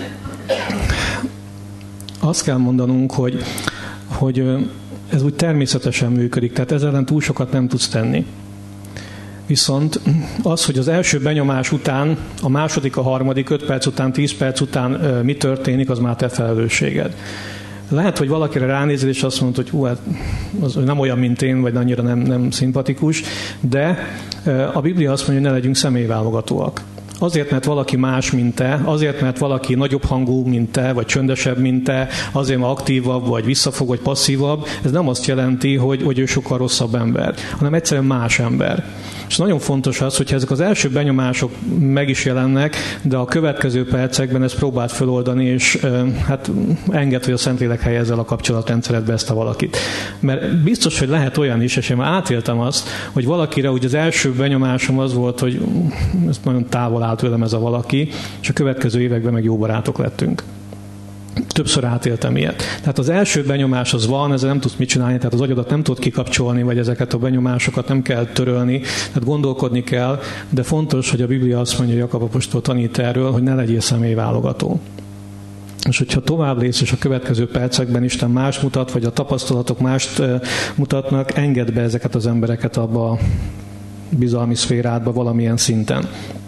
Azt kell mondanunk, hogy ez úgy természetesen működik, tehát ezzel ellen túl sokat nem tudsz tenni. Viszont az, hogy az első benyomás után, a második, a harmadik, 5 perc után, 10 perc után mi történik, az már te felelősséged. Lehet, hogy valakire ránézel, és azt mondod, hogy hát, az nem olyan, mint én, vagy annyira nem szimpatikus, de a Biblia azt mondja, hogy ne legyünk személyválogatóak. Azért, mert valaki más, mint te, azért, mert valaki nagyobb hangú, mint te, vagy csöndesebb, mint te, azért, mert aktívabb, vagy visszafog, vagy passzívabb, ez nem azt jelenti, hogy ő sokkal rosszabb ember, hanem egyszerűen más ember. És nagyon fontos az, hogyha ezek az első benyomások meg is jelennek, de a következő percekben ezt próbáld feloldani, és hát engedd, hogy a Szentlélek helyezzel a kapcsolatrendszeredbe ezt a valakit. Mert biztos, hogy lehet olyan is, és én már átéltem azt, hogy valakire úgy az első benyomásom az volt, hogy ez nagyon távol áll tőlem ez a valaki, és a következő években meg jó barátok lettünk. Többször átéltem ilyet. Tehát az első benyomás az van, ezzel nem tudsz mit csinálni, tehát az agyadat nem tudod kikapcsolni, vagy ezeket a benyomásokat nem kell törölni, tehát gondolkodni kell, de fontos, hogy a Biblia azt mondja, hogy Jakab apostol tanít erről, hogy ne legyél személyválogató. És hogyha tovább lépsz, és a következő percekben Isten más mutat, vagy a tapasztalatok mást mutatnak, engedd be ezeket az embereket abba a bizalmi szférádba valamilyen szinten.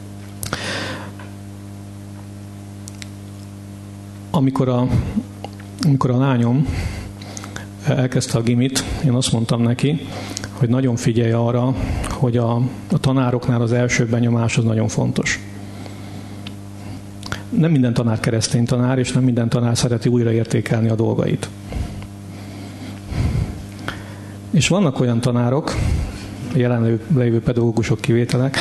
Amikor a lányom elkezdte a gimit, én azt mondtam neki, hogy nagyon figyelj arra, hogy a tanároknál az első benyomás az nagyon fontos. Nem minden tanár keresztény tanár, és nem minden tanár szereti újraértékelni a dolgait. És vannak olyan tanárok, jelenlévő pedagógusok kivételek,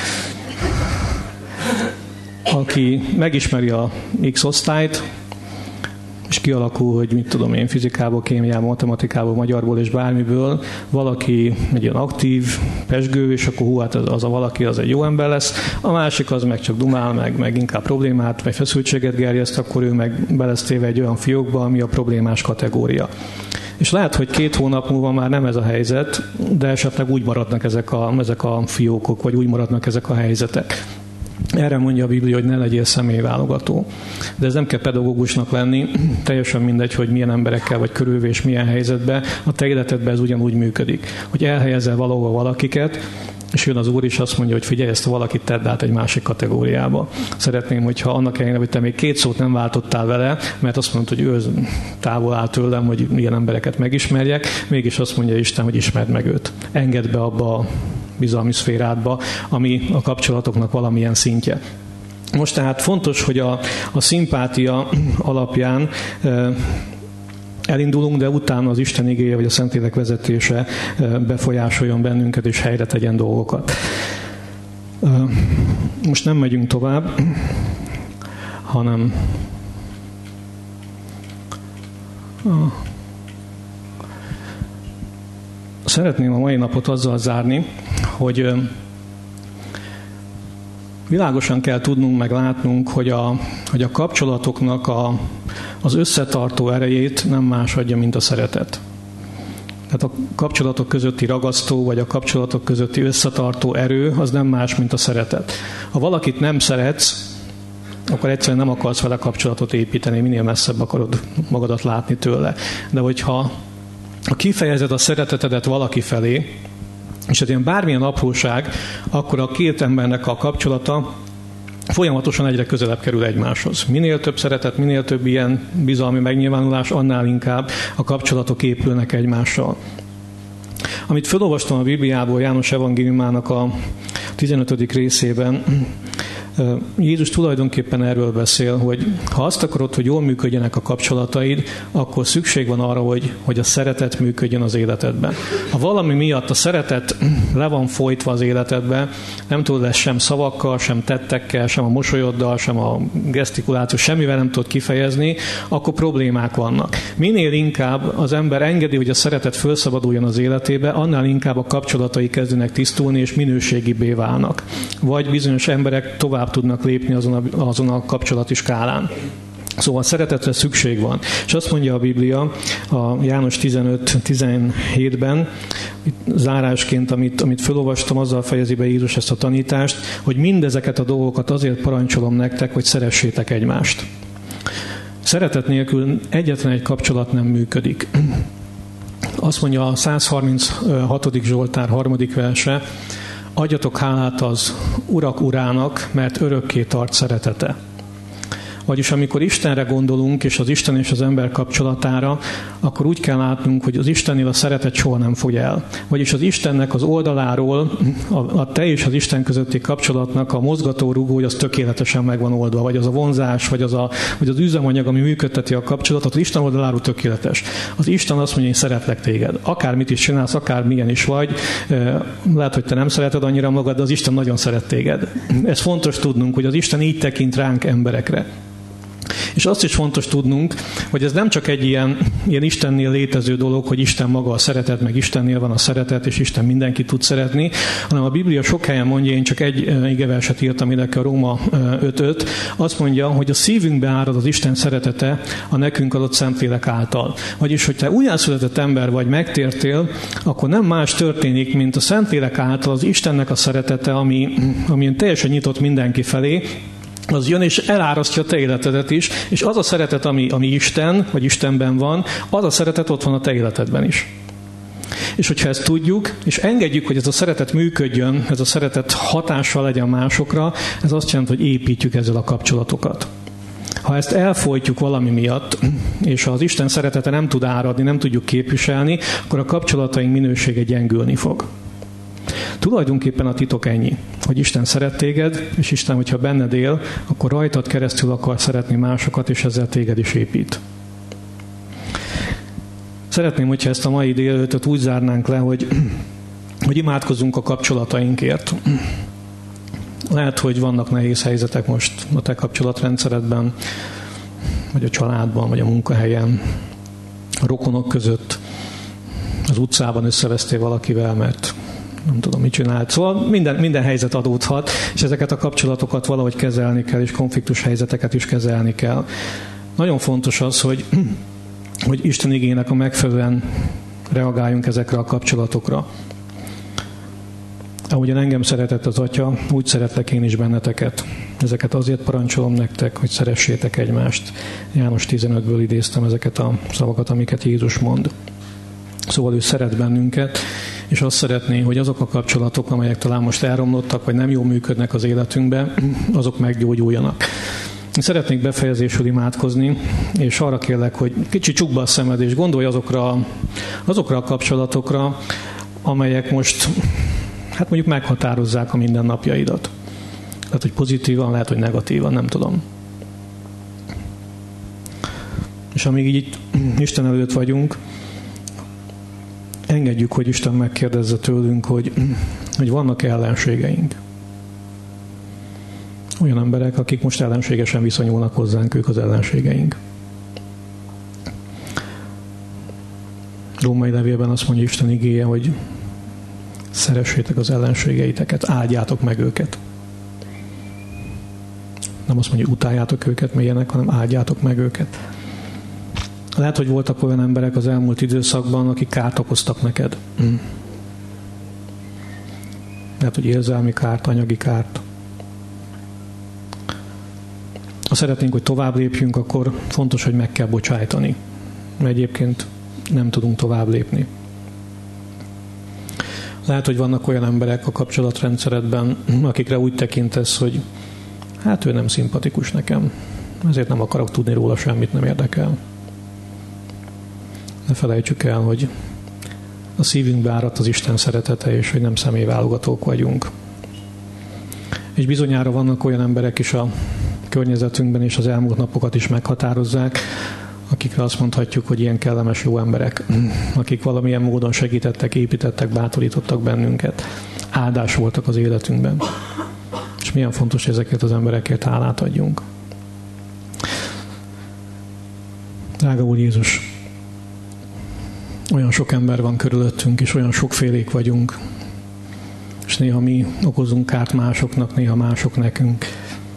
aki megismeri a X osztályt, és kialakul, hogy mit tudom én, fizikából, kémiából, matematikából, magyarból és bármiből valaki egy ilyen aktív, pezsgő, és akkor hát az a valaki az egy jó ember lesz, a másik az meg csak dumál, meg inkább problémát, vagy feszültséget gerjeszt, akkor ő meg be lesz téve egy olyan fiókba, ami a problémás kategória. És lehet, hogy 2 hónap múlva már nem ez a helyzet, de esetleg úgy maradnak ezek a fiókok, vagy úgy maradnak ezek a helyzetek. Erre mondja a Biblia, hogy ne legyél személyválogató. De ez nem kell pedagógusnak lenni, teljesen mindegy, hogy milyen emberekkel vagy körülvés milyen helyzetben, a te életedben ez ugyanúgy működik. Hogy elhelyezel valahol valakiket, és jön az Úr is azt mondja, hogy figyelj, ezt a valakit tedd át egy másik kategóriába. Szeretném, hogyha annak ellenére, hogy te még 2 szót nem váltottál vele, mert azt mondod, hogy ő távol áll tőlem, hogy milyen embereket megismerjek, mégis azt mondja Isten, hogy ismerd meg őt. Engedd be abba a bizalmi szférádba, ami a kapcsolatoknak valamilyen szintje. Most tehát fontos, hogy a szimpátia alapján elindulunk, de utána az Isten igéje vagy a Szentlélek vezetése befolyásoljon bennünket és helyre tegyen dolgokat. Most nem megyünk tovább, hanem szeretném a mai napot azzal zárni, hogy világosan kell tudnunk, meg látnunk, hogy a kapcsolatoknak az összetartó erejét nem más adja, mint a szeretet. Tehát a kapcsolatok közötti ragasztó, vagy a kapcsolatok közötti összetartó erő, az nem más, mint a szeretet. Ha valakit nem szeretsz, akkor egyszerűen nem akarsz vele kapcsolatot építeni, minél messzebb akarod magadat látni tőle. De hogyha kifejezed a szeretetedet valaki felé, és ez ilyen bármilyen apróság, akkor a 2 embernek a kapcsolata folyamatosan egyre közelebb kerül egymáshoz. Minél több szeretet, minél több ilyen bizalmi megnyilvánulás, annál inkább a kapcsolatok épülnek egymással. Amit felolvastam a Bibliából, János evangéliumának a 15. részében, Jézus tulajdonképpen erről beszél, hogy ha azt akarod, hogy jól működjenek a kapcsolataid, akkor szükség van arra, hogy a szeretet működjön az életedben. Ha valami miatt a szeretet le van folytva az életedben, nem tudod ezt sem szavakkal, sem tettekkel, sem a mosolyoddal, sem a gesztikuláció, semmivel nem tudod kifejezni, akkor problémák vannak. Minél inkább az ember engedi, hogy a szeretet felszabaduljon az életébe, annál inkább a kapcsolatai kezdenek tisztulni, és minőségibbé válnak. Vagy bizonyos emberek tovább tudnak lépni azon a kapcsolati skálán. Szóval szeretetre szükség van. És azt mondja a Biblia a János 15-17-ben, zárásként, amit felolvastam, azzal fejezi be Jézus ezt a tanítást, hogy mindezeket a dolgokat azért parancsolom nektek, hogy szeressétek egymást. Szeretet nélkül egyetlen egy kapcsolat nem működik. Azt mondja a 136. Zsoltár 3. verse, adjatok hálát az Urak Urának, mert örökké tart szeretete. Vagyis amikor Istenre gondolunk, és az Isten és az ember kapcsolatára, akkor úgy kell látnunk, hogy az Istennél a szeretet soha nem fogy el. Vagyis az Istennek az oldaláról, a te és az Isten közötti kapcsolatnak a mozgatórugó, hogy az tökéletesen meg van oldva, vagy az a vonzás, vagy az üzemanyag, ami működteti a kapcsolatot, az Isten oldaláról tökéletes. Az Isten azt mondja, én szeretlek téged. Akármit is csinálsz, akármilyen is vagy, lehet, hogy te nem szereted annyira magad, de az Isten nagyon szeret téged. Ez fontos tudnunk, hogy az Isten így tekint ránk emberekre. És azt is fontos tudnunk, hogy ez nem csak egy ilyen Istennél létező dolog, hogy Isten maga a szeretet, meg Istennél van a szeretet, és Isten mindenkit tud szeretni, hanem a Biblia sok helyen mondja, én csak egy igeverset írtam ide, a Róma 5.5, azt mondja, hogy a szívünkbe árad az Isten szeretete a nekünk adott Szentlélek által. Vagyis, hogy te újjászületett ember vagy, megtértél, akkor nem más történik, mint a Szentlélek által az Istennek a szeretete, ami teljesen nyitott mindenki felé, az jön és elárasztja a te életedet is, és az a szeretet, ami Isten, vagy Istenben van, az a szeretet ott van a te életedben is. És hogyha ezt tudjuk, és engedjük, hogy ez a szeretet működjön, ez a szeretet hatással legyen másokra, ez azt jelenti, hogy építjük ezzel a kapcsolatokat. Ha ezt elfolytjuk valami miatt, és ha az Isten szeretete nem tud áradni, nem tudjuk képviselni, akkor a kapcsolataink minősége gyengülni fog. Tulajdonképpen a titok ennyi, hogy Isten szeret téged, és Isten, hogyha benned él, akkor rajtad keresztül akar szeretni másokat, és ezzel téged is épít. Szeretném, hogyha ezt a mai délelőttöt úgy zárnánk le, hogy imádkozzunk a kapcsolatainkért. Lehet, hogy vannak nehéz helyzetek most a te kapcsolatrendszeredben, vagy a családban, vagy a munkahelyen, a rokonok között, az utcában összevesztél valakivel, mert nem tudom, mit csinált. Szóval minden helyzet adódhat, és ezeket a kapcsolatokat valahogy kezelni kell, és konfliktus helyzeteket is kezelni kell. Nagyon fontos az, hogy Isten igének a megfelelően reagáljunk ezekre a kapcsolatokra. Ahogyan engem szeretett az Atya, úgy szeretlek én is benneteket. Ezeket azért parancsolom nektek, hogy szeressétek egymást. János 15-ből idéztem ezeket a szavakat, amiket Jézus mond. Szóval ő szeret bennünket, és azt szeretné, hogy azok a kapcsolatok, amelyek talán most elromlottak, vagy nem jól működnek az életünkben, azok meggyógyuljanak. Szeretnék befejezésül imádkozni, és arra kérlek, hogy kicsit csukd be a szemed, és gondolj azokra a kapcsolatokra, amelyek most, hát mondjuk meghatározzák a mindennapjaidat. Lehet, hogy pozitívan, lehet, hogy negatívan, nem tudom. És amíg így Isten előtt vagyunk, engedjük, hogy Isten megkérdezze tőlünk, hogy vannak ellenségeink. Olyan emberek, akik most ellenségesen viszonyulnak hozzánk, ők az ellenségeink. Római levélben azt mondja Isten igéje, hogy szeressétek az ellenségeiteket, áldjátok meg őket. Nem azt mondja, utáljátok őket, mélyenek, hanem áldjátok meg őket. Lehet, hogy voltak olyan emberek az elmúlt időszakban, akik kárt okoztak neked. Lehet, hogy érzelmi kárt, anyagi kárt. Ha szeretnénk, hogy tovább lépjünk, akkor fontos, hogy meg kell bocsájtani. Mert egyébként nem tudunk tovább lépni. Lehet, hogy vannak olyan emberek a kapcsolatrendszeredben, akikre úgy tekintesz, hogy hát ő nem szimpatikus nekem, ezért nem akarok tudni róla semmit, nem érdekel. Ne felejtsük el, hogy a szívünkbe áradt az Isten szeretete, és hogy nem személyválogatók vagyunk. És bizonyára vannak olyan emberek is a környezetünkben, és az elmúlt napokat is meghatározzák, akikre azt mondhatjuk, hogy ilyen kellemes jó emberek, akik valamilyen módon segítettek, építettek, bátorítottak bennünket, áldás voltak az életünkben. És milyen fontos, hogy ezeket az emberekért hálát adjunk. Drága Úr Jézus, olyan sok ember van körülöttünk, és olyan sokfélék vagyunk, és néha mi okozunk kárt másoknak, néha mások nekünk,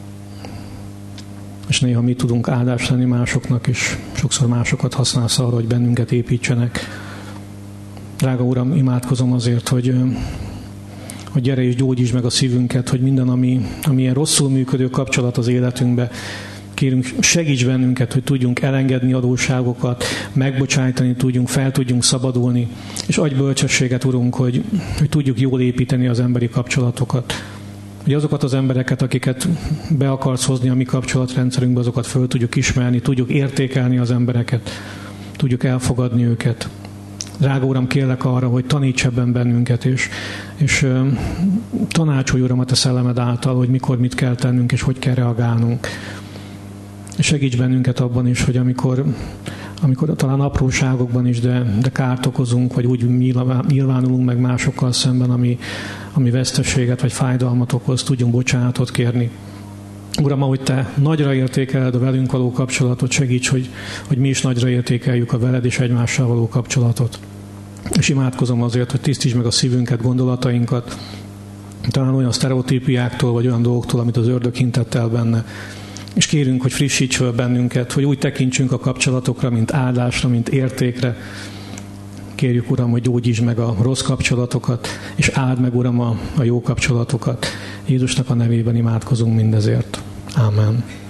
és néha mi tudunk áldást lenni másoknak, és sokszor másokat használsz arra, hogy bennünket építsenek. Drága Uram, imádkozom azért, hogy gyere és gyógyítsd meg a szívünket, hogy minden, ami ilyen rosszul működő kapcsolat az életünkbe, kérünk, segíts bennünket, hogy tudjunk elengedni adósságokat, megbocsájtani tudjunk, fel tudjunk szabadulni, és adj bölcsességet, Urunk, hogy tudjuk jól építeni az emberi kapcsolatokat. Hogy azokat az embereket, akiket be akarsz hozni a mi kapcsolatrendszerünkbe, azokat föl tudjuk ismerni, tudjuk értékelni az embereket, tudjuk elfogadni őket. Drága Uram, kérlek arra, hogy taníts ebben bennünket, és tanácsolj, Uram, a Te szellemed által, hogy mikor mit kell tennünk, és hogy kell reagálnunk. Segíts bennünket abban is, hogy amikor talán apróságokban is, de kárt okozunk, vagy úgy nyilvánulunk meg másokkal szemben, ami veszteséget vagy fájdalmat okoz, tudjunk bocsánatot kérni. Uram, ahogy Te nagyra értékeled a velünk való kapcsolatot, segíts, hogy mi is nagyra értékeljük a veled és egymással való kapcsolatot. És imádkozom azért, hogy tisztítsd meg a szívünket, gondolatainkat, talán olyan sztereotípiáktól, vagy olyan dolgoktól, amit az ördög hintett el benne. És kérünk, hogy frissíts fel bennünket, hogy úgy tekintsünk a kapcsolatokra, mint áldásra, mint értékre. Kérjük, Uram, hogy gyógyítsd meg a rossz kapcsolatokat, és áld meg, Uram, a jó kapcsolatokat. Jézusnak a nevében imádkozunk mindezért. Ámen.